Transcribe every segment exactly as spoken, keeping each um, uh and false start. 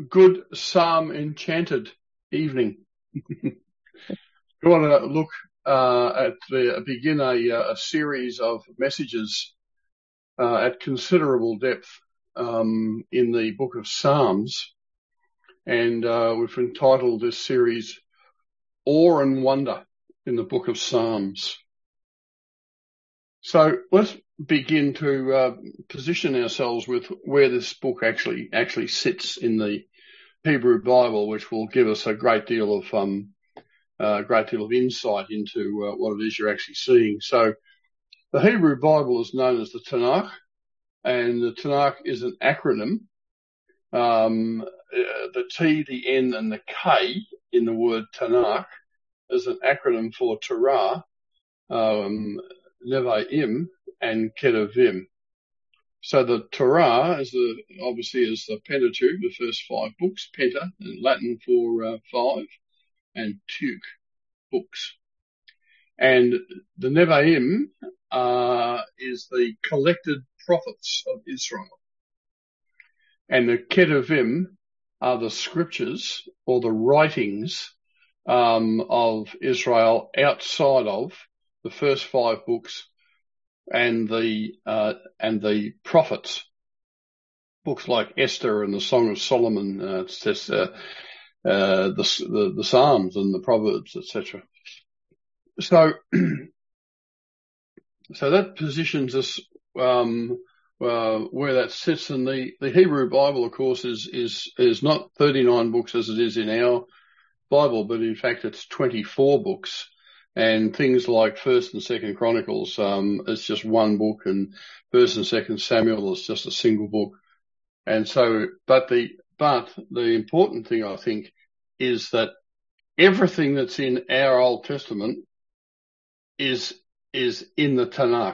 good Psalm enchanted evening. We want to look uh, at the begin a, a series of messages uh, at considerable depth um, in the book of Psalms, and uh, we've entitled this series "Awe and Wonder in the Book of Psalms." So let's begin to uh, position ourselves with where this book actually actually sits in the Hebrew Bible, which will give us a great deal of um, a great deal of insight into uh, what it is you're actually seeing. So the Hebrew Bible is known as the Tanakh, and the Tanakh is an acronym. Um, uh, the T, the N, and the K in the word Tanakh is an acronym for Torah, um, Nevi'im, and Ketuvim. So the Torah is the, obviously is the Pentateuch, the first five books, Penta, in Latin for uh, five, and Tuch, books. And the Nevi'im uh, is the collected prophets of Israel. And the Ketuvim are the scriptures or the writings um, of Israel outside of the first five books and the uh, and the prophets, books like Esther and the Song of Solomon, uh, it's just, uh, uh, the, the the Psalms and the Proverbs, et cetera. So, so that positions us um, uh, where that sits. And the the Hebrew Bible, of course, is is is not thirty-nine books as it is in our Bible, but in fact it's twenty-four books. And things like First and Second Chronicles, um, it's just one book, and First and Second Samuel is just a single book. And so, but the, but the important thing, I think, is that everything that's in our Old Testament is, is in the Tanakh.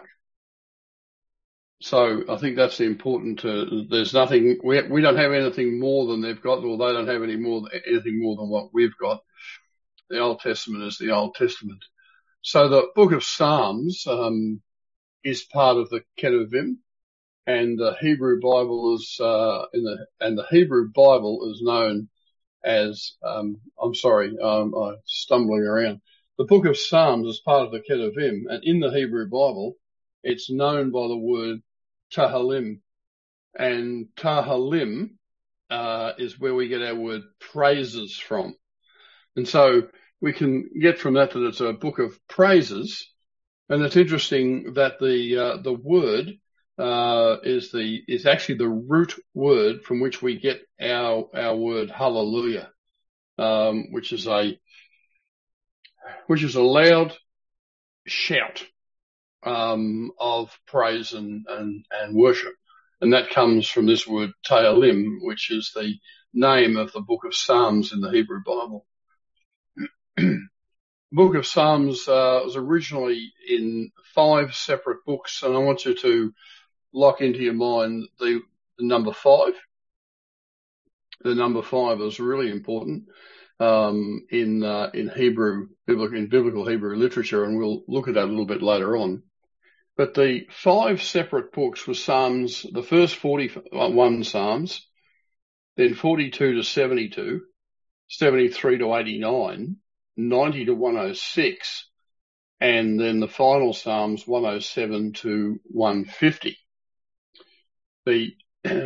So I think that's important to, there's nothing, we, we don't have anything more than they've got, or they don't have any more, anything more than what we've got. The Old Testament is the Old Testament. So the book of Psalms um, is part of the Ketuvim, and the Hebrew Bible is uh, in the and the Hebrew Bible is known as um, I'm sorry, um, I'm stumbling around. The book of Psalms is part of the Ketuvim, and in the Hebrew Bible, it's known by the word Tahalim, and Tahalim uh, is where we get our word praises from, and so we can get from that that it's a book of praises. And it's interesting that the uh, the word uh, is the is actually the root word from which we get our our word hallelujah, um, which is a which is a loud shout um, of praise and, and and worship, and that comes from this word Tahalim, which is the name of the book of Psalms in the Hebrew Bible. The book of Psalms uh, was originally in five separate books, and I want you to lock into your mind the, the number five. The number five is really important um, in uh, in Hebrew, biblical, in biblical Hebrew literature, and we'll look at that a little bit later on. But the five separate books were Psalms, the first forty-one Psalms, then forty-two to seventy-two, seventy-three to eighty-nine, ninety to one oh six, and then the final Psalms one oh seven to one fifty. The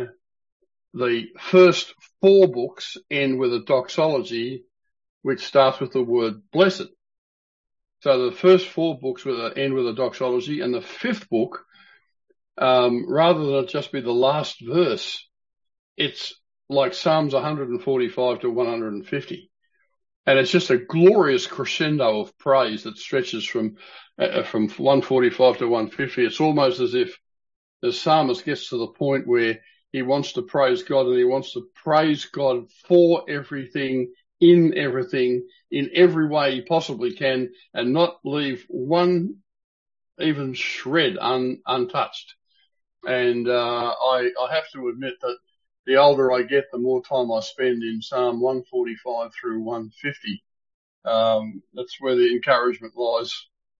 the first four books end with a doxology which starts with the word blessed. So the first four books end with a doxology, and the fifth book, um, rather than it just be the last verse, it's like Psalms one forty-five to one fifty. And it's just a glorious crescendo of praise that stretches from uh, from one forty-five to one fifty. It's almost as if the psalmist gets to the point where he wants to praise God, and he wants to praise God for everything, in everything, in every way he possibly can, and not leave one even shred un, untouched. And uh, I, I have to admit that the older I get, the more time I spend in Psalm one forty-five through one fifty. Um, that's where the encouragement lies.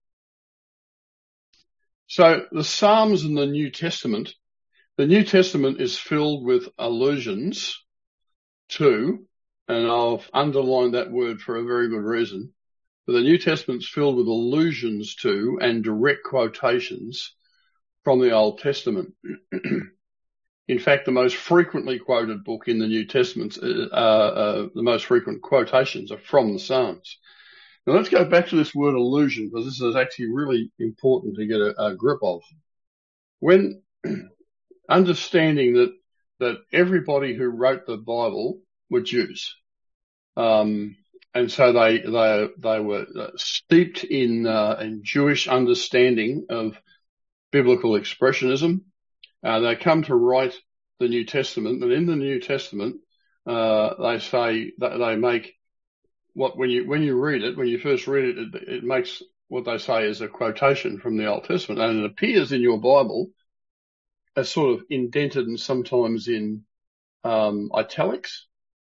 So the Psalms in the New Testament, the New Testament is filled with allusions to, and I've underlined that word for a very good reason, but the New Testament's filled with allusions to and direct quotations from the Old Testament. In fact, the most frequently quoted book in the New Testament, uh, uh, the most frequent quotations are from the Psalms. Now let's go back to this word allusion, because this is actually really important to get a, a grip of. When understanding that that everybody who wrote the Bible were Jews, um, and so they they they were steeped in uh, in Jewish understanding of biblical expressionism. Uh, they come to write the New Testament, and in the New Testament, uh, they say that they make what when you when you read it, when you first read it, it, it makes what they say is a quotation from the Old Testament, and it appears in your Bible as sort of indented and sometimes in um, italics.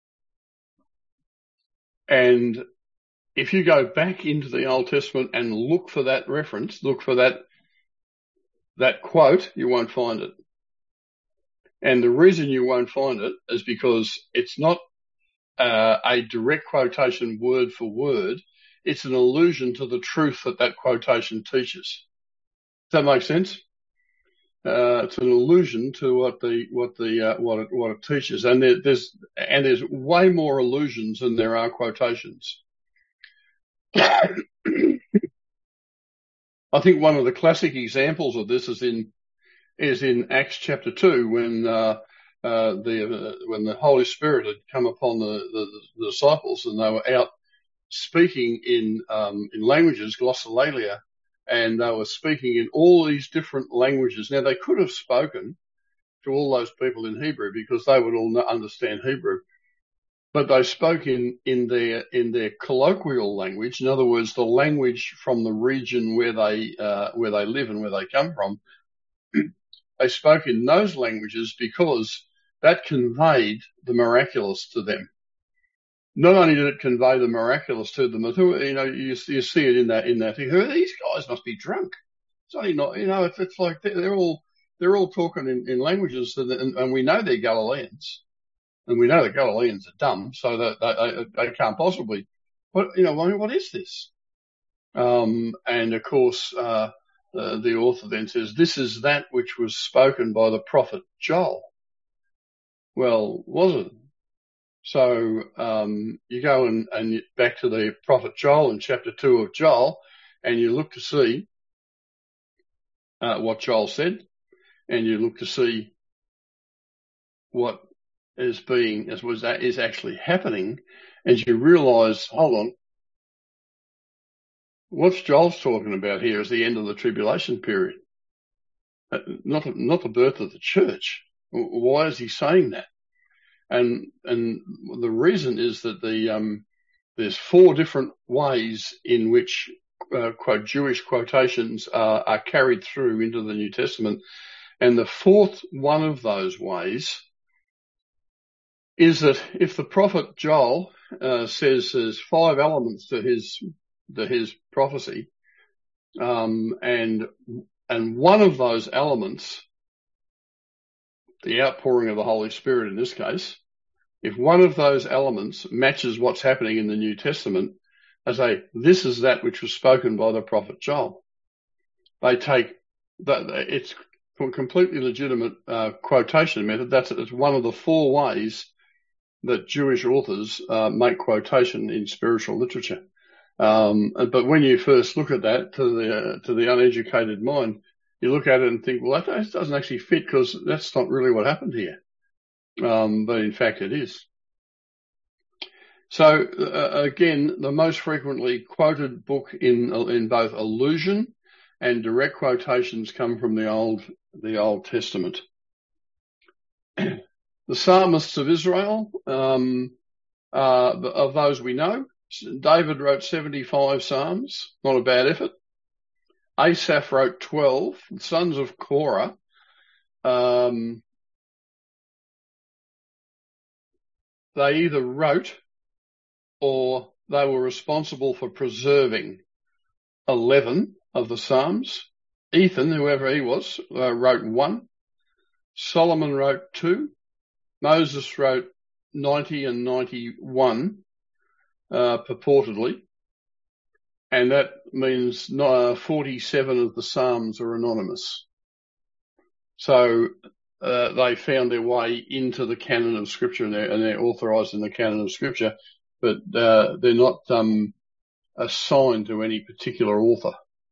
And if you go back into the Old Testament and look for that reference, look for that that quote, you won't find it. And the reason you won't find it is because it's not uh, a direct quotation word for word. It's an allusion to the truth that that quotation teaches. Does that make sense? Uh, it's an allusion to what the what the uh, what it what it teaches, and there, there's and there's way more allusions than there are quotations. I think one of the classic examples of this is in is in Acts chapter two, when uh, uh, the uh, when the Holy Spirit had come upon the, the, the disciples, and they were out speaking in um, in languages, glossolalia, and they were speaking in all these different languages. Now, they could have spoken to all those people in Hebrew because they would all understand Hebrew, but they spoke in, in their in their colloquial language. In other words, the language from the region where they uh, where they live and where they come from. They spoke in those languages because that conveyed the miraculous to them. Not only did it convey the miraculous to them, but you know, you, you see it in that in that thing. These guys must be drunk. It's only not, you know, it's, it's like they're, they're all they're all talking in, in languages, and, and we know they're Galileans, and we know the Galileans are dumb, so that they, they, they can't possibly. What you know, I mean, what is this? Um, and of course, uh, the, the author then says, "This is that which was spoken by the prophet Joel." Well, was it? So um, you go and, and back to the prophet Joel in chapter two of Joel, and you look to see uh, what Joel said, and you look to see what is being, as was that is actually happening, and you realise, hold on, what's Joel's talking about here is the end of the tribulation period, uh, not not the birth of the church. Why is he saying that? And and the reason is that the um, there's four different ways in which uh, quote Jewish quotations are, are carried through into the New Testament, and the fourth one of those ways is that if the prophet Joel uh, says there's five elements to his to his prophecy, um, and and one of those elements, the outpouring of the Holy Spirit in this case, if one of those elements matches what's happening in the New Testament, they say, this is that which was spoken by the prophet Joel. They take that, it's a completely legitimate uh, quotation method. That's it's one of the four ways that Jewish authors uh, make quotation in spiritual literature. Um, but when you first look at that, to the uh, to the uneducated mind, you look at it and think, well, that doesn't actually fit because that's not really what happened here. Um, but in fact, it is. So uh, again, the most frequently quoted book in in both allusion and direct quotations come from the old the Old Testament. The psalmists of Israel, um, uh, of those we know, David wrote seventy-five psalms, not a bad effort. Asaph wrote twelve. The sons of Korah, um, they either wrote or they were responsible for preserving eleven of the Psalms. Ethan, whoever he was, uh, wrote one. Solomon wrote two. Moses wrote ninety and ninety-one, uh, purportedly. And that means uh, forty-seven of the Psalms are anonymous. So uh, they found their way into the canon of Scripture, and they're, and they're authorised in the canon of Scripture, but uh, they're not um, assigned to any particular author.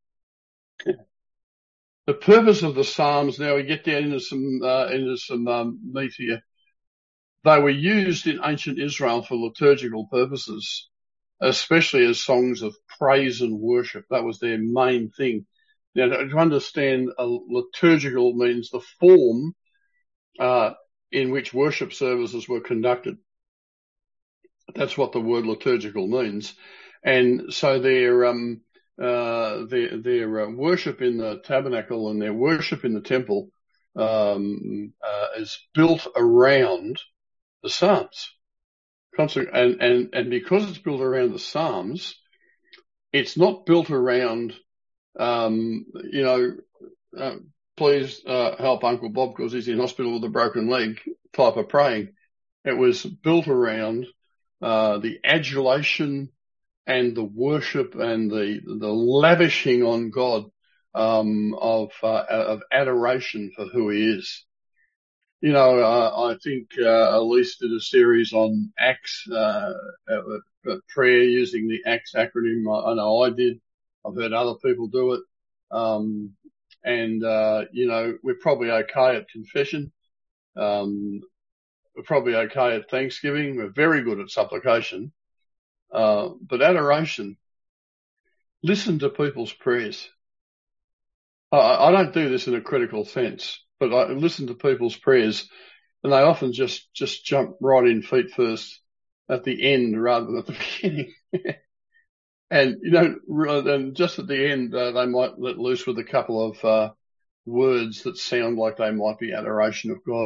The purpose of the Psalms, now we get down into some uh, into some um, meat here. They were used in ancient Israel for liturgical purposes, especially as songs of praise and worship. That was their main thing. Now, to understand, a liturgical means the form uh, in which worship services were conducted. That's what the word liturgical means. And so their um, uh, their, their uh, worship in the tabernacle and their worship in the temple um, uh, is built around the Psalms. And, and, and because it's built around the Psalms, it's not built around, um, you know, uh, please uh, help Uncle Bob because he's in hospital with a broken leg type of praying. It was built around uh, the adulation and the worship and the the lavishing on God um, of uh, of adoration for who He is. You know, uh, I think uh, Elise did a series on Acts, uh, uh, prayer using the Acts acronym. I, I know I did. I've heard other people do it. Um, and, uh, you know, we're probably okay at confession. Um, we're probably okay at Thanksgiving. We're very good at supplication. Uh, but adoration, listen to people's prayers. I, I don't do this in a critical sense, but I listen to people's prayers, and they often just, just jump right in feet first at the end rather than at the beginning. And, you know, and just at the end, uh, they might let loose with a couple of uh, words that sound like they might be adoration of God.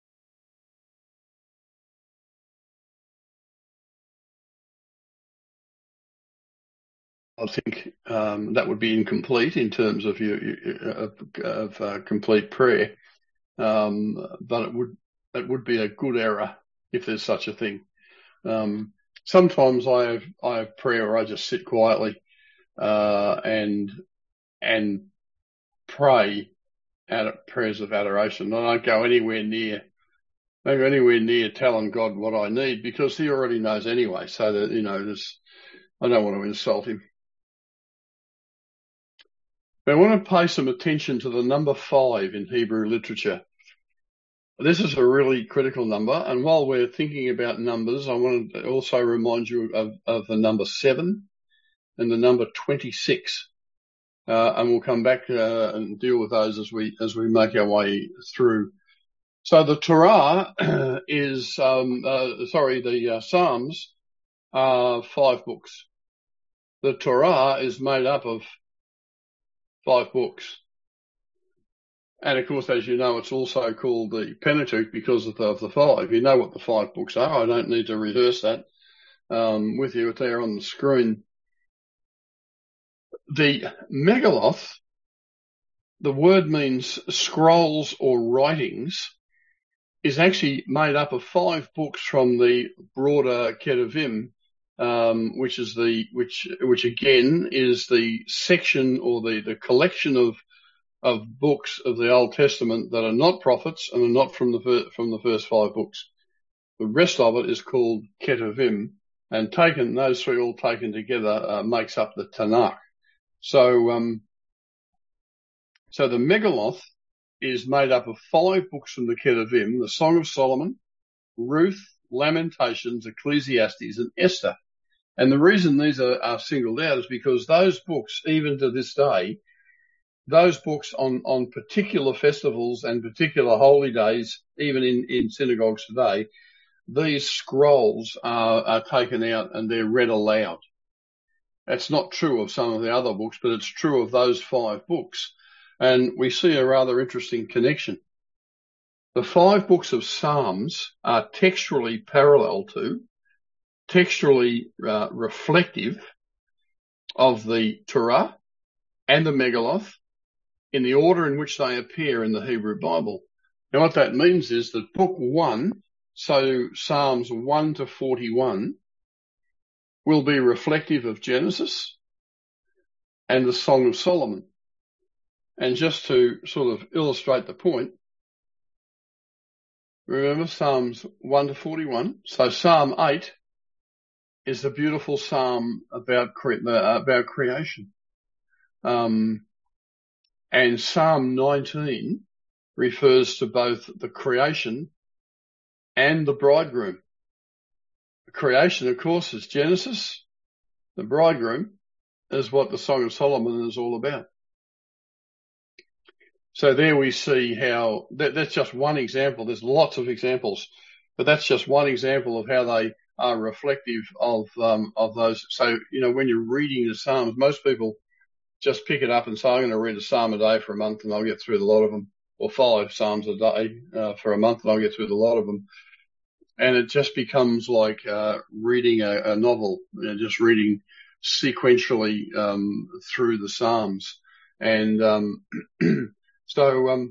I think um, that would be incomplete in terms of your, of, of uh, complete prayer, um, but it would it would be a good error if there's such a thing. Um, sometimes I have I have prayer where I just sit quietly uh, and and pray at prayers of adoration. I don't go anywhere near don't go anywhere near telling God what I need because He already knows anyway. So that you know, there's, I don't want to insult Him. I want to pay some attention to the number five in Hebrew literature. This is a really critical number, and while we're thinking about numbers, I want to also remind you of, of the number seven and the number twenty-six, uh, and we'll come back uh, and deal with those as we as we make our way through. So the Torah is, um, uh, sorry, the uh, Psalms are five books. The Torah is made up of five books. And of course, as you know, it's also called the Pentateuch because of the, of the five. You know what the five books are. I don't need to rehearse that um, with you. It's there on the screen. The Megilloth, the word means scrolls or writings, is actually made up of five books from the broader Ketuvim, um, which is the which which again is the section or the, the collection of of books of the Old Testament that are not prophets and are not from the from the first five books. The rest of it is called Ketuvim, and taken those three all taken together uh, makes up the Tanakh. So, um, so the Megilloth is made up of five books from the Ketuvim: the Song of Solomon, Ruth, Lamentations, Ecclesiastes, and Esther. And the reason these are, are singled out is because those books, even to this day, those books on, on particular festivals and particular holy days, even in, in synagogues today, these scrolls are, are taken out and they're read aloud. That's not true of some of the other books, but it's true of those five books. And we see a rather interesting connection. The five books of Psalms are textually parallel to, textually uh, reflective of the Torah and the Megilloth, in the order in which they appear in the Hebrew Bible. Now, what that means is that book one So Psalms one to forty-one will be reflective of Genesis and the Song of Solomon. And just to sort of illustrate the point, remember Psalms one to forty-one. So Psalm eight is the beautiful psalm about cre- about creation. Um, and Psalm nineteen refers to both the creation and the bridegroom. The creation, of course, is Genesis. The bridegroom is what the Song of Solomon is all about. So there we see how that, that's just one example. There's lots of examples, but that's just one example of how they are reflective of um, of those. So, you know, when you're reading the Psalms, most people just pick it up and say, I'm going to read a Psalm a day for a month and I'll get through a lot of them, or five Psalms a day uh, for a month and I'll get through a lot of them. And it just becomes like uh, reading a, a novel, you know, just reading sequentially um, through the Psalms. And um, so um,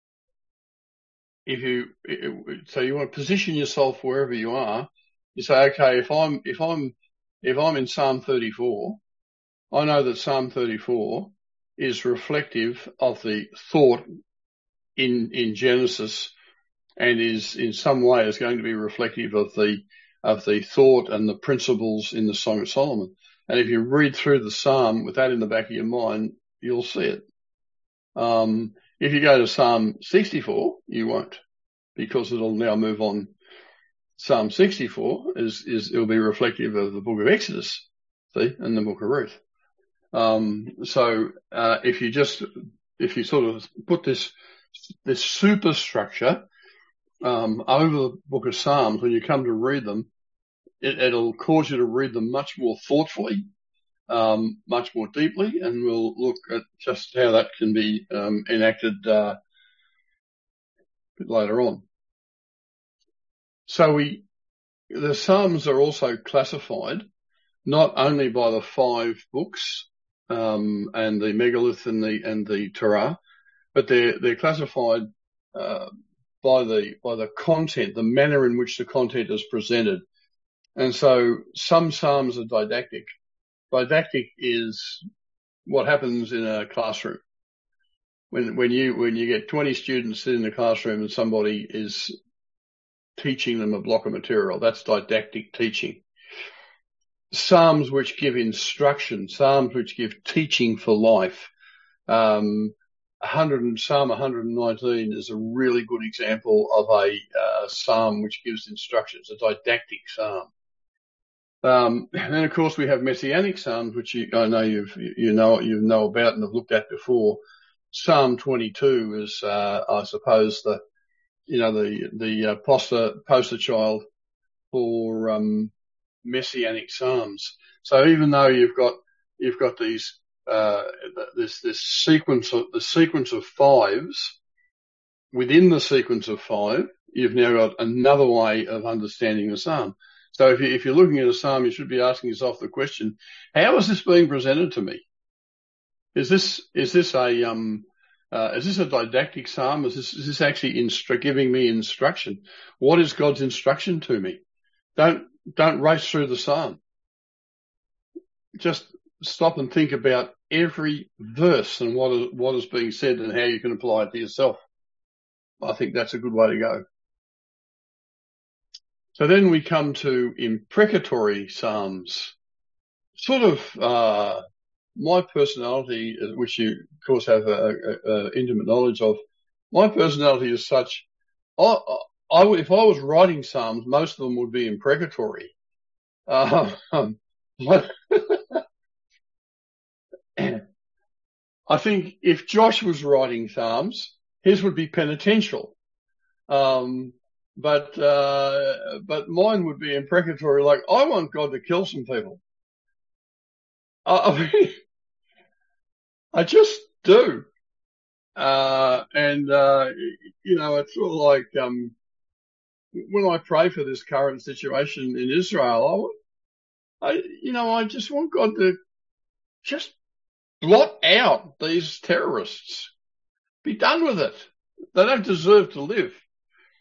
if you so you want to position yourself wherever you are, you say, okay, if I'm if I'm if I'm in Psalm thirty-four, I know that Psalm thirty-four is reflective of the thought in in Genesis, and is in some way is going to be reflective of the of the thought and the principles in the Song of Solomon. And if you read through the Psalm with that in the back of your mind, you'll see it. Um, if you go to Psalm sixty-four, you won't, because it'll now move on. Psalm sixty-four is is it'll be reflective of the book of Exodus, see, and the book of Ruth. Um, so uh, if you just if you sort of put this this superstructure Um, over the book of Psalms, when you come to read them, it, it'll cause you to read them much more thoughtfully, um, much more deeply, and we'll look at just how that can be um, enacted uh, a bit later on. So we, the Psalms are also classified not only by the five books um, and the megalith and the and the Torah, but they're they're classified uh, by the by the content, the manner in which the content is presented. And so some psalms are didactic. Didactic is what happens in a classroom. When when you when you get twenty students in the classroom and somebody is teaching them a block of material, that's didactic teaching. Psalms which give instruction, psalms which give teaching for life. Um, one hundred, Psalm one nineteen is a really good example of a uh, psalm which gives instructions, a didactic psalm. Um, and then of course we have messianic psalms, which you, I know you've, you know, you know about and have looked at before. Psalm twenty-two is, uh, I suppose the, you know, the, the, uh, poster, poster child for, um, messianic psalms. So even though you've got, you've got these, uh, this, this sequence of, the sequence of fives, within the sequence of five, you've now got another way of understanding the psalm. So if, you, if you're looking at a psalm, you should be asking yourself the question, how is this being presented to me? Is this, is this a, um, uh, is this a didactic psalm? Is this, is this actually instru- giving me instruction? What is God's instruction to me? Don't, don't race through the psalm. Just stop and think about every verse and what is, what is being said and how you can apply it to yourself. I think that's a good way to go. So then we come to imprecatory psalms. Sort of, uh, my personality, which you of course have a, a, a intimate knowledge of, my personality is such, I, I, if I was writing psalms, most of them would be imprecatory. Uh, I think if Josh was writing psalms, his would be penitential. Um, but, uh, but mine would be imprecatory. Like, I want God to kill some people. I, I mean, I just do. Uh, and, uh, you know, it's sort of like, um, when I pray for this current situation in Israel, I, I, you know, I just want God to just blot out these terrorists. Be done with it. They don't deserve to live.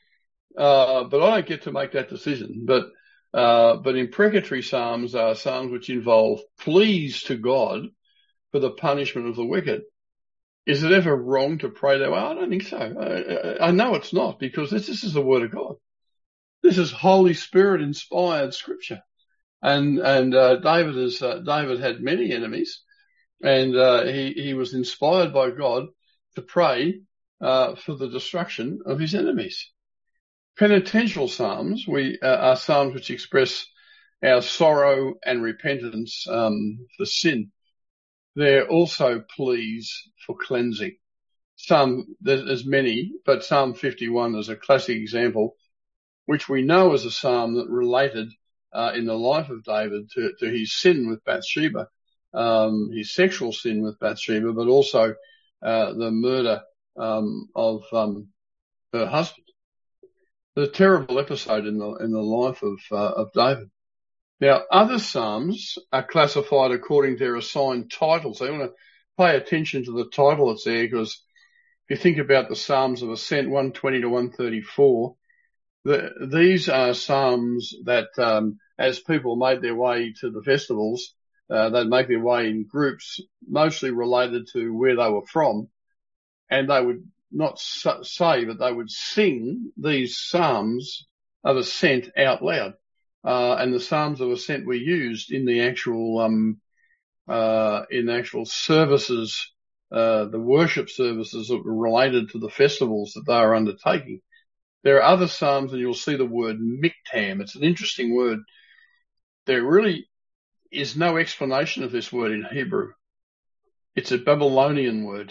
Uh, but I don't get to make that decision. But uh, but imprecatory psalms are psalms which involve pleas to God for the punishment of the wicked. Is it ever wrong to pray that way? I don't think so. I, I know it's not, because this, this is the word of God. This is Holy Spirit inspired scripture. And and uh, David is uh, David had many enemies, and uh, he he was inspired by God to pray uh, for the destruction of his enemies. Penitential psalms we uh, are psalms which express our sorrow and repentance um, for sin. They're also pleas for cleansing. Some there's many, but Psalm fifty-one is a classic example, which we know is a psalm that related uh, in the life of David to, to his sin with Bathsheba, um, his sexual sin with Bathsheba, but also uh, the murder um, of um, her husband. A terrible episode in the in the life of uh, of David. Now, other psalms are classified according to their assigned titles. So you want to pay attention to the title that's there, because if you think about the Psalms of Ascent, one twenty to one thirty-four, the, these are psalms that, um, as people made their way to the festivals, uh, they'd make their way in groups, mostly related to where they were from, and they would not say, but they would sing these psalms of ascent out loud. Uh, and the psalms of ascent were used in the actual, um, uh, in the actual services, uh, the worship services that were related to the festivals that they were undertaking. There are other psalms, and you'll see the word miktam. It's an interesting word. There really is no explanation of this word in Hebrew. It's a Babylonian word,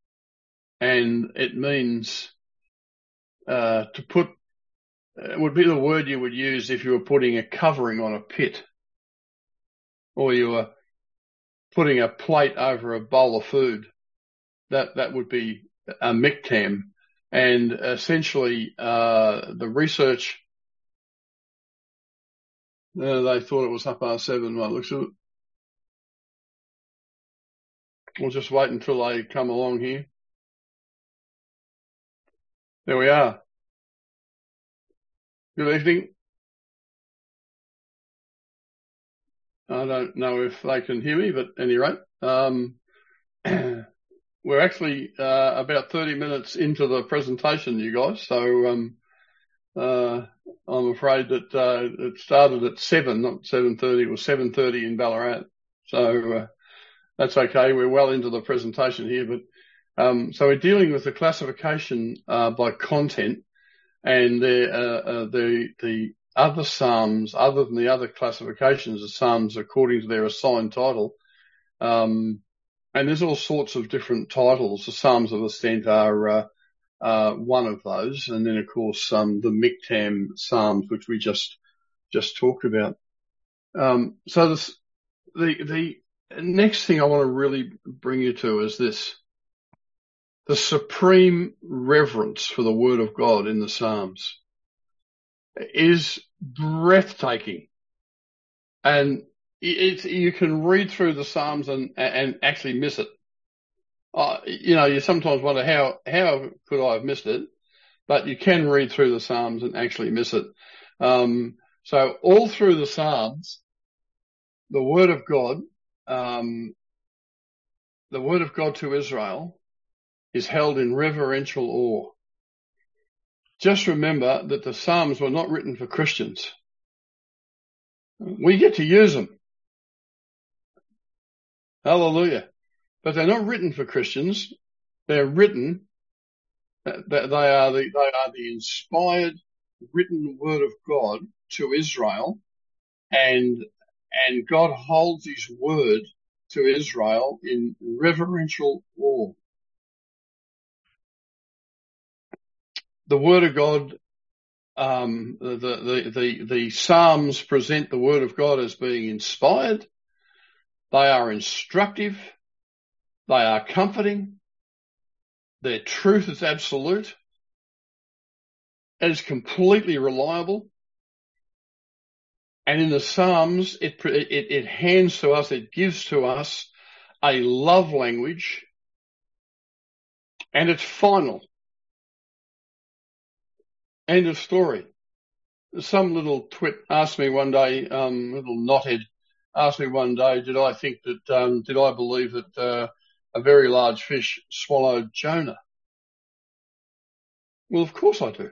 and it means uh, to put, it would be the word you would use if you were putting a covering on a pit, or you were putting a plate over a bowl of food. That that would be a miktam. And essentially, uh, the research, uh, they thought it was half past seven by the looks of it. We'll just wait until they come along here. There we are. Good evening. I don't know if they can hear me, but at any rate, um, we're actually uh, about thirty minutes into the presentation, you guys. So um, uh, I'm afraid that uh, it started at seven, not seven thirty. It was seven thirty in Ballarat. So uh, that's okay. We're well into the presentation here, but um, so we're dealing with the classification uh, by content, and the uh, uh, the the other psalms, other than the other classifications of psalms according to their assigned title. Um, and there's all sorts of different titles. The Psalms of Ascent are uh, uh, one of those, and then of course um, the Miktam Psalms, which we just just talked about. Um, so this, the the next thing I want to really bring you to is this: the supreme reverence for the Word of God in the Psalms is breathtaking, and it, you can read through the Psalms and and actually miss it. Uh, you know, you sometimes wonder how how could I have missed it, but you can read through the Psalms and actually miss it. Um, so all through the Psalms, the Word of God, um, the Word of God to Israel, is held in reverential awe. Just remember that the Psalms were not written for Christians. We get to use them. Hallelujah. But they're not written for Christians. They're written, they are the, they are the inspired written Word of God to Israel, and, and God holds his word to Israel in reverential awe. The Word of God, um, the, the, the, the Psalms present the Word of God as being inspired. They are instructive. They are comforting. Their truth is absolute. It is completely reliable. And in the Psalms, it, it, it hands to us, it gives to us a love language, and it's final. End of story. Some little twit asked me one day, um, little knothead asked me one day, did I think that, um, did I believe that uh, a very large fish swallowed Jonah? Well, of course I do.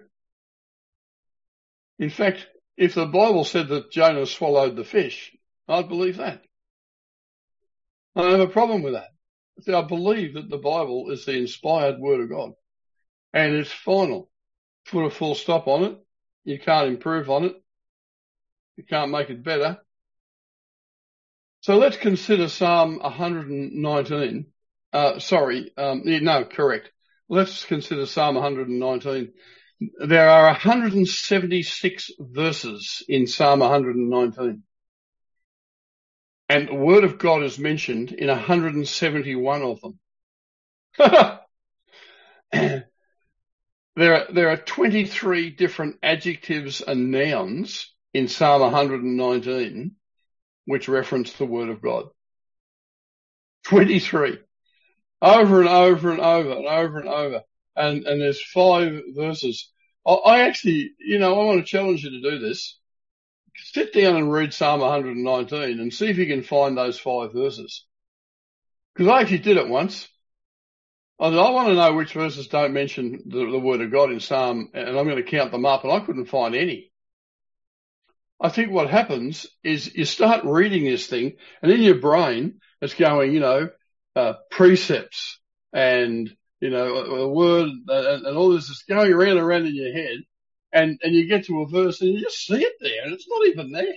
In fact, if the Bible said that Jonah swallowed the fish, I'd believe that. I don't have a problem with that. See, I believe that the Bible is the inspired word of God, and it's final. Put a full stop on it. You can't improve on it. You can't make it better. So let's consider Psalm one nineteen. Uh, sorry, um, no, correct. Let's consider Psalm one nineteen. There are one hundred seventy-six verses in Psalm one nineteen. And the word of God is mentioned in one hundred seventy-one of them. there, are, there are twenty-three different adjectives and nouns in Psalm one nineteen which reference the word of God. twenty-three. Over and over and over and over and over. And, and there's five verses. I, I actually, you know, I want to challenge you to do this. Sit down and read Psalm one nineteen and see if you can find those five verses. Because I actually did it once. I, I want to know which verses don't mention the, the word of God in Psalm, and I'm going to count them up, and I couldn't find any. I think what happens is you start reading this thing, and in your brain it's going, you know, uh, precepts and, you know, a, a word and, and all this is going around and around in your head. And, and you get to a verse and you just see it there and it's not even there.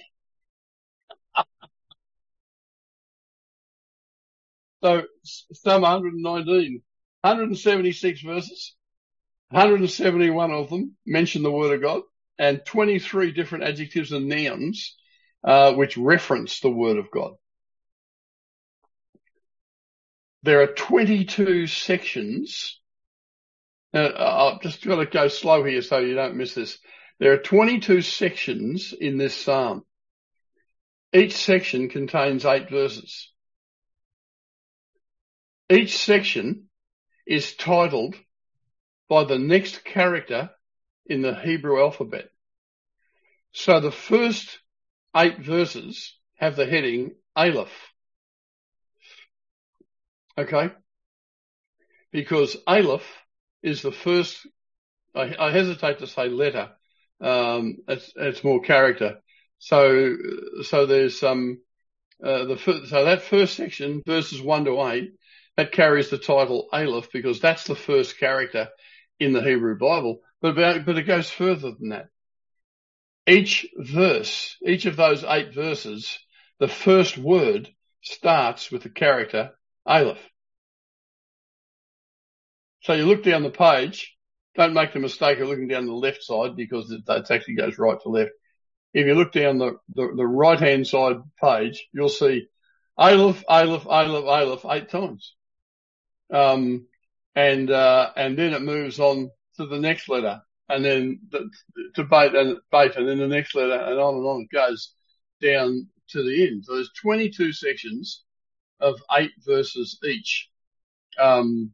So Psalm one nineteen, one hundred seventy-six verses, one hundred seventy-one of them mention the word of God, and twenty-three different adjectives and nouns, uh, which reference the word of God. There are twenty-two sections. Now, I've just got to go slow here so you don't miss this. There are twenty-two sections in this psalm. Each section contains eight verses. Each section is titled by the next character in the Hebrew alphabet. So the first eight verses have the heading Aleph. Okay? Because Aleph is the first, I, I hesitate to say letter, um, it's, it's more character. So, so there's, um, uh, the, so that first section, verses one to eight, that carries the title Aleph because that's the first character in the Hebrew Bible. But, but it goes further than that. Each verse, each of those eight verses, the first word starts with the character Aleph. So you look down the page, don't make the mistake of looking down the left side because it, it actually goes right to left. If you look down the, the, the right-hand side page, you'll see Aleph, Aleph, Aleph, Aleph eight times. Um, and, uh, and then it moves on to the next letter and then the, to bait and bait and then the next letter and on and on it goes down to the end. So there's twenty-two sections of eight verses each. Um,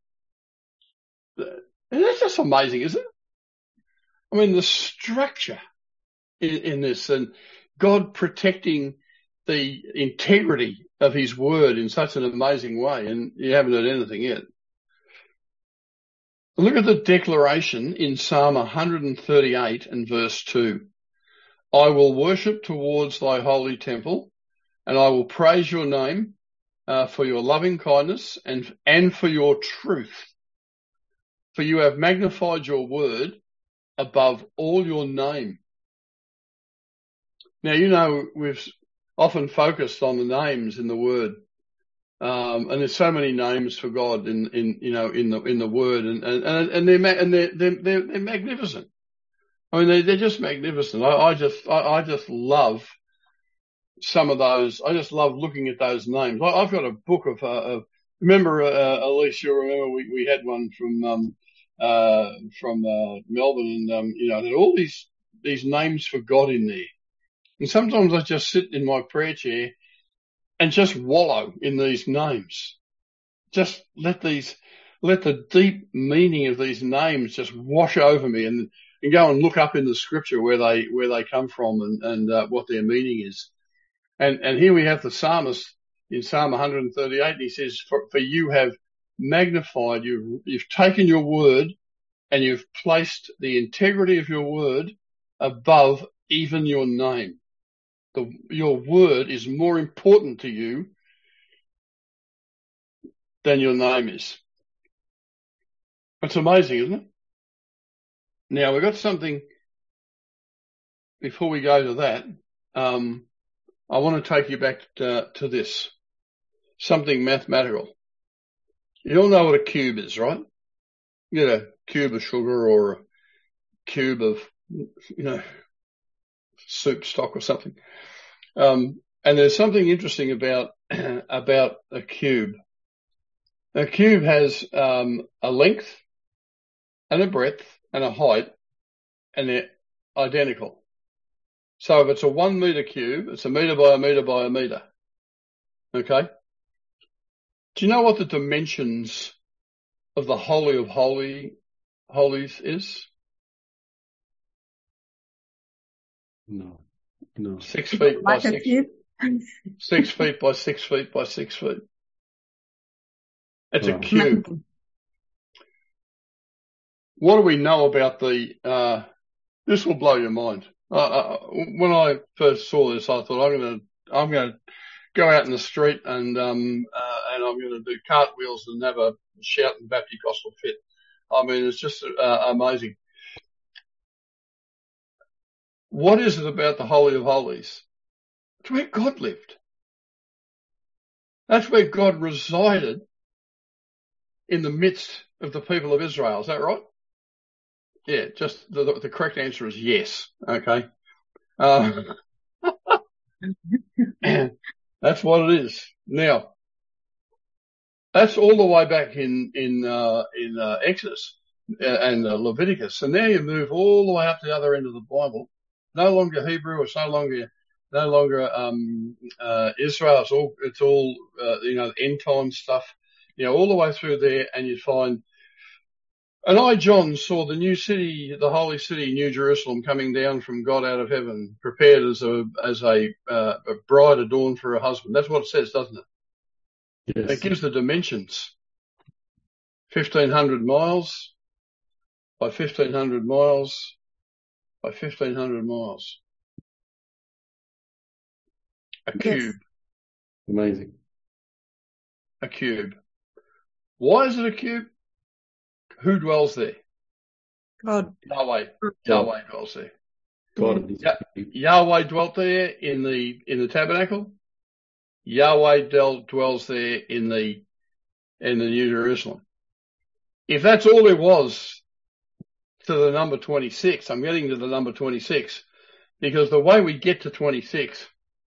and that's just amazing, isn't it? I mean, the structure in, in this and God protecting the integrity of his word in such an amazing way, and you haven't heard anything yet. Look at the declaration in Psalm one thirty-eight and verse two. I will worship towards thy holy temple, and I will praise your name uh, for your loving kindness and, and for your truth. For you have magnified your word above all your name. Now, you know, we've often focused on the names in the word. Um, and there's so many names for God in, in, you know, in the, in the word and, and, and they're, and they're, they're, they're, they're magnificent. I mean, they, they're just magnificent. I, I just, I, I just love some of those. I just love looking at those names. I, I've got a book of, uh, of remember, uh, Elise, you'll remember we, we had one from, um, uh, from, uh, Melbourne and, um, you know, there are all these, these names for God in there. And sometimes I just sit in my prayer chair and just wallow in these names. Just let these, let the deep meaning of these names just wash over me. And and go and look up in the scripture where they where they come from and, and uh, what their meaning is. And and here we have the psalmist in Psalm one thirty-eight, and he says, for, for you have magnified, you've, you've taken your word and you've placed the integrity of your word above even your name. The, your word is more important to you than your name is. It's amazing, isn't it? Now, we've got something, before we go to that, um, I want to take you back to, to this, something mathematical. You all know what a cube is, right? You get a cube of sugar or a cube of, you know, soup stock or something. Um, and there's something interesting about, about a cube. A cube has, um, a length and a breadth and a height, and they're identical. So if it's a one meter cube, it's a meter by a meter by a meter. Okay? Do you know what the dimensions of the Holy of Holy, Holies is? No, no. Six feet by Like a six, cube? six feet by six feet by six feet. It's a Wow. cube. What do we know about the, uh, this will blow your mind. Uh, uh, when I first saw this, I thought, I'm going to, I'm going to go out in the street and, um, uh, and I'm going to do cartwheels and have a shouting Baptist fit. I mean, it's just, uh, amazing. What is it about the Holy of Holies? It's where God lived. That's where God resided in the midst of the people of Israel. Is that right? Yeah, just the, the, the correct answer is yes. Okay. Um, that's what it is. Now, that's all the way back in, in, uh, in, uh, Exodus and uh, Leviticus. And now you move all the way up to the other end of the Bible. No longer Hebrew, it's no longer, no longer, um, uh, Israel. It's all, it's all, uh, you know, end time stuff, you know, all the way through there, and you find, and I, John, saw the new city, the holy city, New Jerusalem, coming down from God out of heaven, prepared as a, as a, uh, a bride adorned for her husband. That's what it says, doesn't it? Yes. It gives the dimensions. fifteen hundred miles by fifteen hundred miles by fifteen hundred miles. A Yes. cube. Amazing. A cube. Why is it a cube? Who dwells there? God. Yahweh. God. Yahweh dwells there. God is Yeah. Yahweh dwelt there in the, in the tabernacle. Yahweh dwelt, dwells there in the, in the New Jerusalem. If that's all there was to the number twenty-six, I'm getting to the number twenty-six, because the way we get to twenty-six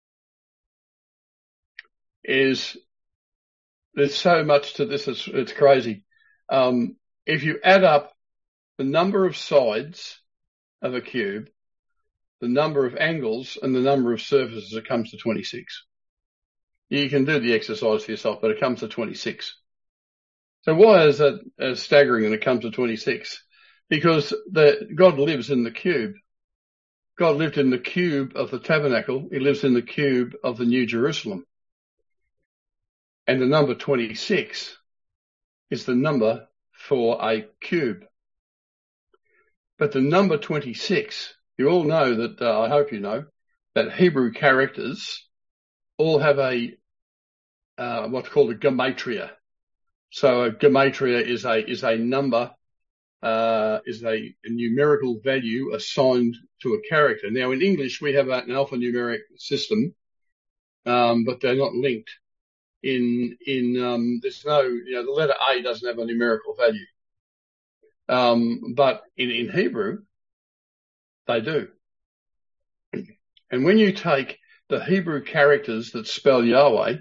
is, there's so much to this, it's, it's crazy. Um, if you add up the number of sides of a cube, the number of angles, and the number of surfaces, it comes to twenty-six. You can do the exercise for yourself, but it comes to twenty-six. So why is that uh, staggering and it comes to twenty-six? Because the, God lives in the cube. God lived in the cube of the tabernacle. He lives in the cube of the New Jerusalem. And the number twenty-six is the number for a cube. But the number twenty-six, you all know that, uh, I hope you know, that Hebrew characters all have a, uh, what's called a gematria. So a gematria is a, is a number, uh, is a, a numerical value assigned to a character. Now in English we have an alphanumeric system, um, but they're not linked. In, in, um, there's no, you know, the letter A doesn't have a numerical value. Um, but in, in Hebrew, they do. And when you take the Hebrew characters that spell Yahweh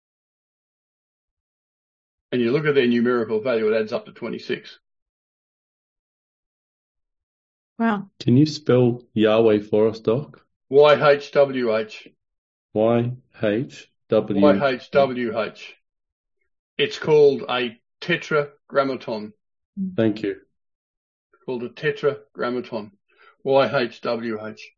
and you look at their numerical value, it adds up to twenty-six. Wow. Can you spell Yahweh for us, Doc? Y H W H. Y H W. Y H W H. It's called a tetragrammaton. Thank you. Called a tetragrammaton. Y H W H.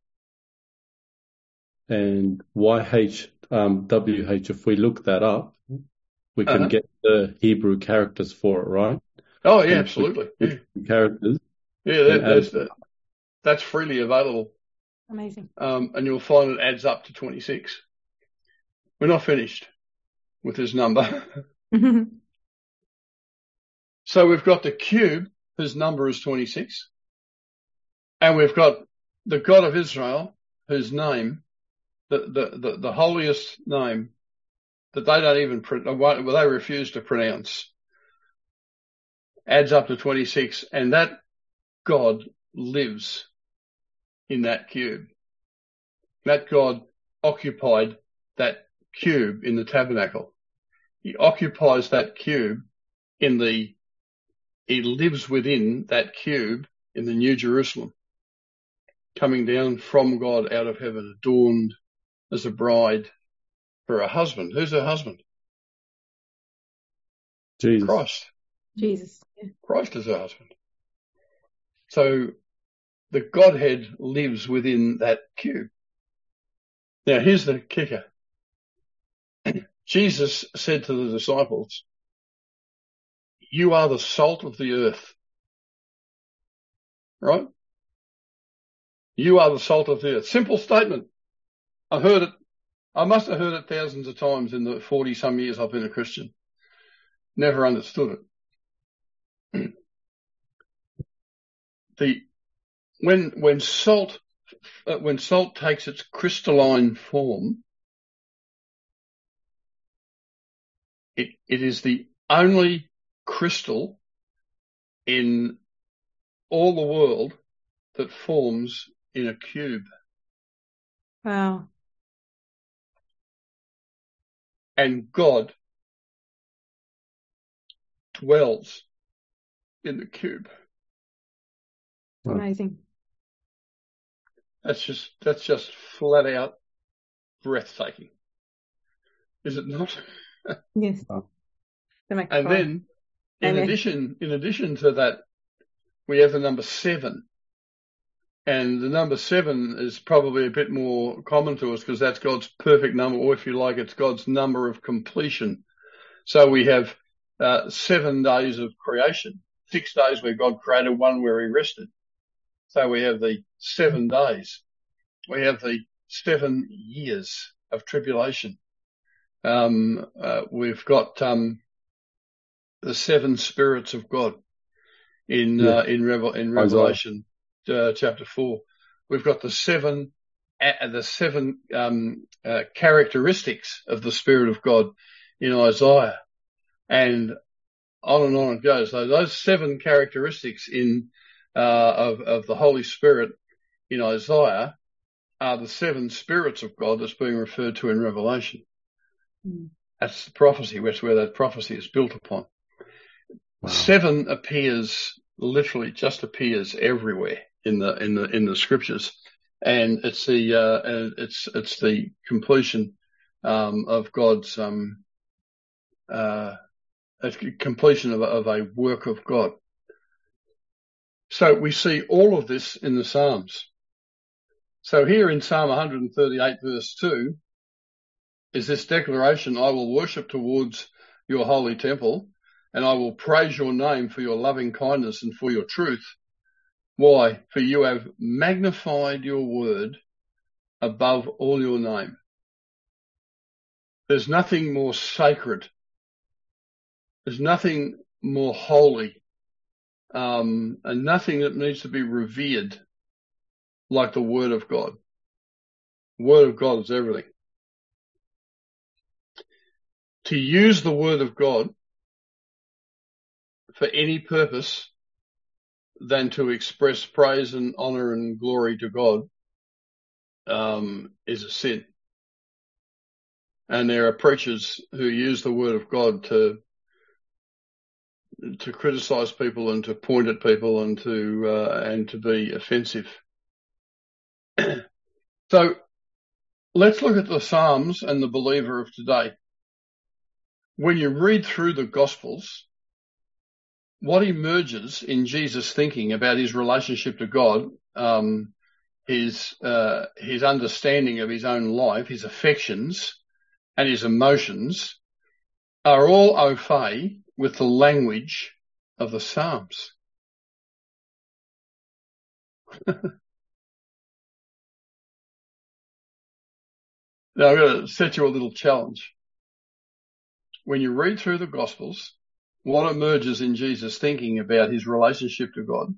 And Y H um, W H, if we look that up, we can Uh-huh. get the Hebrew characters for it, right? Oh, yeah, And absolutely. with Yeah, characters, yeah and that, add that's, that, that's freely available. Amazing. Um, and you'll find it adds up to twenty-six. We're not finished with this number. So we've got the cube, whose number is twenty-six. And we've got the God of Israel, whose name, the, the, the, the holiest name that they don't even, well, they refuse to pronounce, adds up to twenty-six. And that God lives in that cube. That God occupied that cube in the tabernacle. He occupies that cube in the, he lives within that cube in the New Jerusalem, coming down from God out of heaven, adorned as a bride for a husband. Who's her husband? Jesus. Christ. Jesus. Yeah. Christ is her husband. So the Godhead lives within that cube. Now here's the kicker. Jesus said to the disciples, you are the salt of the earth. Right? You are the salt of the earth. Simple statement. I heard it. I must have heard it thousands of times in the forty some years I've been a Christian. Never understood it. The, when, when salt, uh, when salt takes its crystalline form, it, it is the only crystal in all the world that forms in a cube. Wow. And God dwells in the cube. Wow. Amazing. That's just, that's just flat out breathtaking. Is it not? Yes. Wow. They make And cry. then in Amen. addition, in addition to that, we have the number seven. And the number seven is probably a bit more common to us because that's God's perfect number, or if you like, it's God's number of completion. So we have uh, seven days of creation, six days where God created, one where he rested. So we have the seven days. We have the seven years of tribulation. Um, uh, we've got um, the seven spirits of God in Yeah. uh, in, Revel- in Revelation uh, chapter four. We've got the seven uh, the seven um, uh, characteristics of the Spirit of God in Isaiah, and on and on it goes. So those seven characteristics in uh, of of the Holy Spirit in Isaiah are the seven spirits of God that's being referred to in Revelation. Mm. That's the prophecy. That's where that prophecy is built upon. Wow. Seven appears, literally just appears everywhere in the in the in the scriptures, and it's the uh, and it's it's the completion um, of God's um, uh, a completion of a, of a work of God. So we see all of this in the Psalms. So here in Psalm one thirty-eight verse two is this declaration: I will worship towards your holy temple, and I will praise your name for your loving kindness and for your truth. Why? For you have magnified your word above all your name. There's nothing more sacred. There's nothing more holy, um, and nothing that needs to be revered like the word of God. The word of God is everything. To use the word of God for any purpose than to express praise and honor and glory to God um, is a sin. And there are preachers who use the word of God to to criticize people and to point at people and to uh, and to be offensive. So let's look at the Psalms and the believer of today. When you read through the Gospels, what emerges in Jesus' thinking about his relationship to God um, his, uh, his understanding of his own life, his affections and his emotions are all au fait with the language of the Psalms. Now, I'm going to set you a little challenge. When you read through the Gospels, what emerges in Jesus thinking about his relationship to God?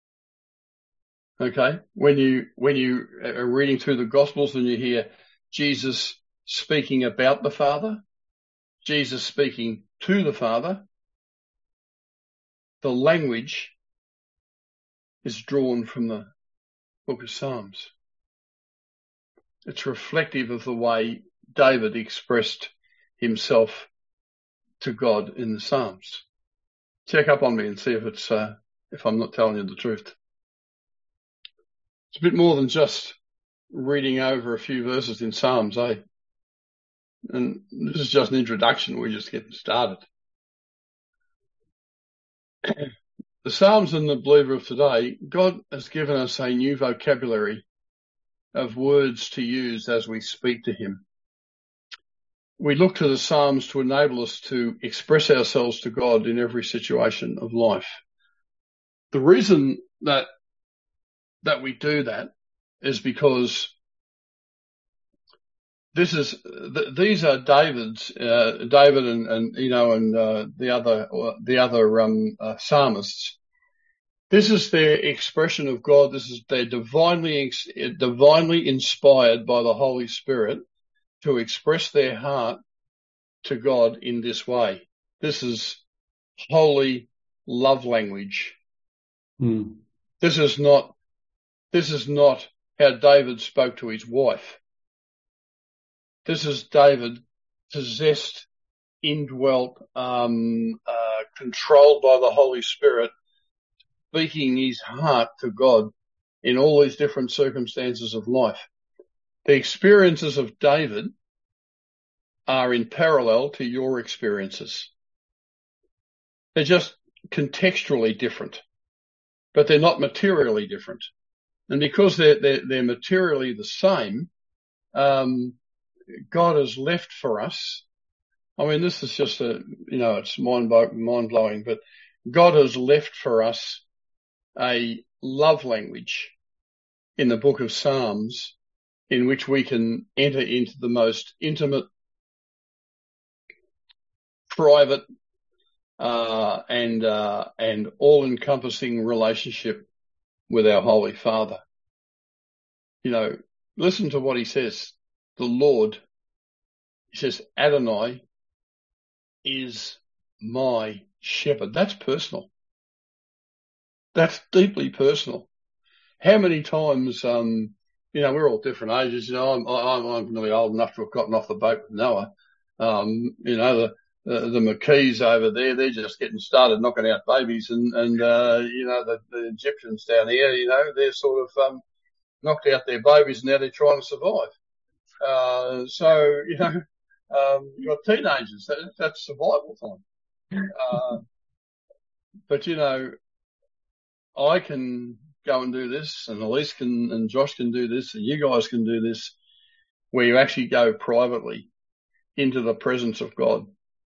Okay. When you, when you are reading through the Gospels and you hear Jesus speaking about the Father, Jesus speaking to the Father, the language is drawn from the book of Psalms. It's reflective of the way David expressed himself to God in the Psalms. Check up on me and see if it's, uh, if I'm not telling you the truth. It's a bit more than just reading over a few verses in Psalms, eh? And this is just an introduction. We're just getting started. The Psalms and the believer of today, God has given us a new vocabulary of words to use as we speak to him. We look to the Psalms to enable us to express ourselves to God in every situation of life. The reason that that we do that is because this is th- these are David's uh, David and, and you know and uh, the other the other um, uh, psalmists. This is their expression of God. This is their divinely divinely inspired by the Holy Spirit to express their heart to God in this way. This is holy love language. Mm. This is not, this is not how David spoke to his wife. This is David possessed, indwelt, um, uh, controlled by the Holy Spirit, speaking his heart to God in all these different circumstances of life. The experiences of David are in parallel to your experiences. They're just contextually different, but they're not materially different. And because they're, they're, they're materially the same, um, God has left for us. I mean, this is just a, you know, it's mind, mind blowing, but God has left for us a love language in the book of Psalms in which we can enter into the most intimate, private, uh, and, uh, and all-encompassing relationship with our Holy Father. You know, listen to what he says. The Lord, he says, Adonai is my shepherd. That's personal. That's deeply personal. How many times, um, you know, we're all different ages. You know, I'm, I'm, I'm really old enough to have gotten off the boat with Noah. Um, you know, the, the, the McKees over there, they're just getting started knocking out babies. And, and, uh, you know, the, the Egyptians down here, you know, they're sort of, um, knocked out their babies and now they're trying to survive. Uh, so, you know, um, you've got teenagers. That, that's survival time. Uh, but, you know, I can go and do this, and Elise can, and Josh can do this, and you guys can do this, where you actually go privately into the presence of God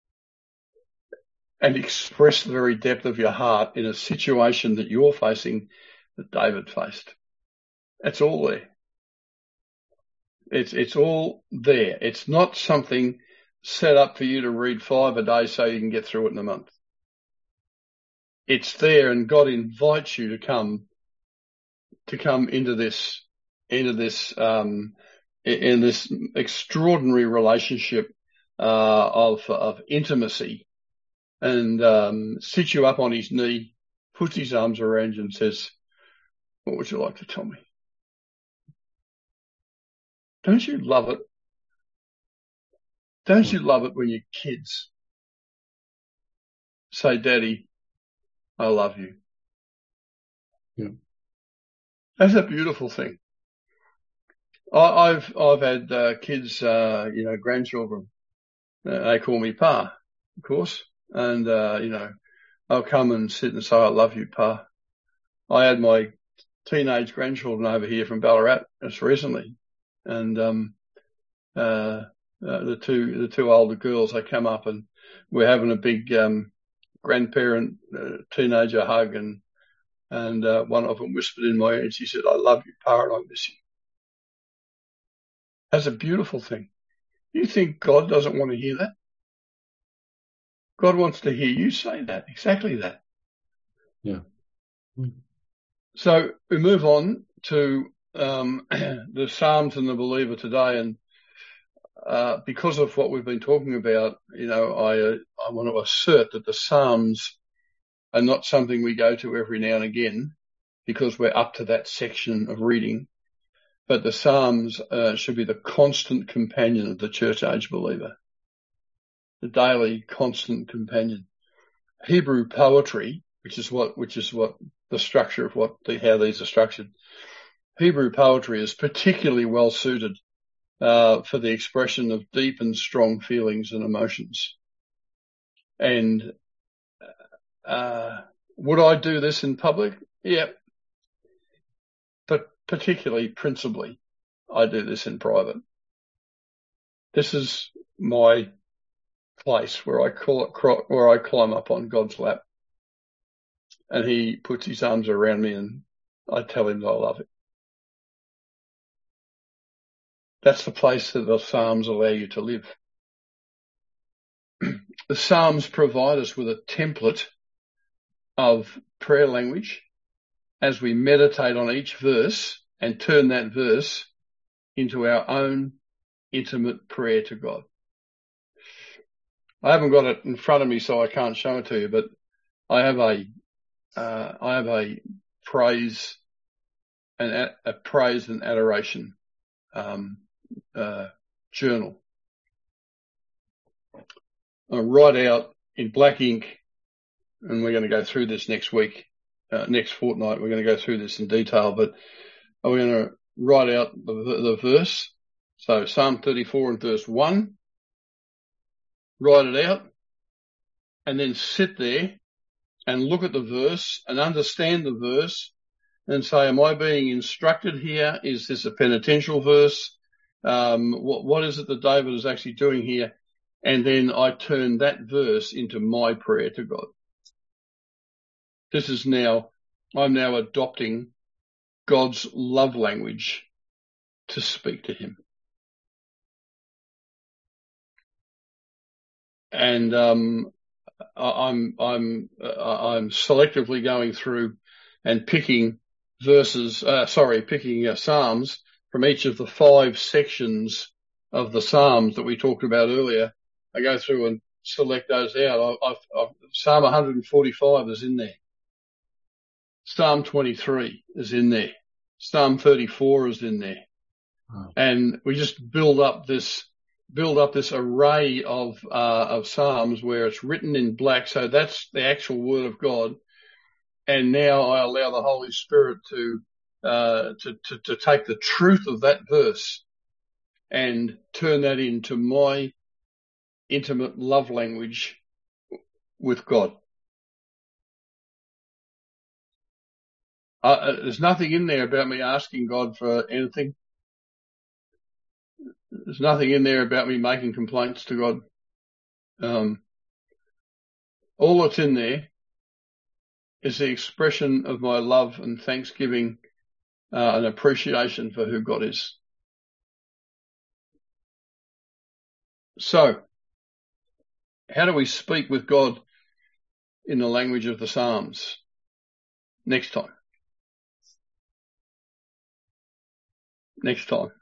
and express the very depth of your heart in a situation that you're facing that David faced. It's all there. It's, it's all there. It's not something set up for you to read five a day so you can get through it in a month. It's there, and God invites you to come, to come into this, into this, um, in this extraordinary relationship, uh, of, of intimacy, and, um, sits you up on his knee, puts his arms around you and says, what would you like to tell me? Don't you love it? Don't you love it when your kids say, Daddy, I love you? Yeah. That's a beautiful thing. I, I've, I've had, uh, kids, uh, you know, grandchildren. Uh, they call me Pa, of course. And, uh, you know, I'll come and sit and say, I love you, Pa. I had my teenage grandchildren over here from Ballarat just recently, and um, uh, uh, the two the two older girls, they come up and we're having a big um, grandparent uh, teenager hug, and and uh, one of them whispered in my ear, and she said, "I love you, Pa, and I miss you." That's a beautiful thing. You think God doesn't want to hear that? God wants to hear you say that, exactly that. Yeah. Mm. So we move on to um, the Psalms and the believer today, and uh, because of what we've been talking about, you know, I uh, I want to assert that the Psalms are not something we go to every now and again because we're up to that section of reading, but the Psalms uh, should be the constant companion of the church age believer, the daily constant companion. Hebrew poetry, which is what which is what the structure of what the, how these are structured. Hebrew poetry is particularly well suited uh, for the expression of deep and strong feelings and emotions. And uh, would I do this in public? Yeah. But particularly, principally, I do this in private. This is my place where I call it, where I climb up on God's lap, and he puts his arms around me and I tell him that I love him. That's the place that the Psalms allow you to live. The Psalms provide us with a template of prayer language as we meditate on each verse and turn that verse into our own intimate prayer to God. I haven't got it in front of me, so I can't show it to you, but I have a, uh, I have a praise and a, a praise and adoration, um, uh, journal. I write out in black ink, and we're going to go through this next week, uh, next fortnight. We're going to go through this in detail, but I'm going to write out the, the verse. So Psalm thirty-four and verse one, write it out, and then sit there and look at the verse and understand the verse and say, am I being instructed here? Is this a penitential verse? Um, what, what is it that David is actually doing here? And then I turn that verse into my prayer to God. This is now, I'm now adopting God's love language to speak to him. And, um, I'm, I'm, uh, I'm selectively going through and picking verses, uh, sorry, picking uh, Psalms from each of the five sections of the Psalms that we talked about earlier. I go through and select those out. I've, I've, Psalm one forty-five is in there. Psalm twenty-three is in there. Psalm thirty-four is in there. Oh. And we just build up this, build up this array of, uh, of Psalms where it's written in black. So that's the actual word of God. And now I allow the Holy Spirit to, uh, to, to, to take the truth of that verse and turn that into my intimate love language with God. Uh, there's nothing in there about me asking God for anything. There's nothing in there about me making complaints to God. Um, all that's in there is the expression of my love and thanksgiving uh, and appreciation for who God is. So, how do we speak with God in the language of the Psalms? Next time. Next time.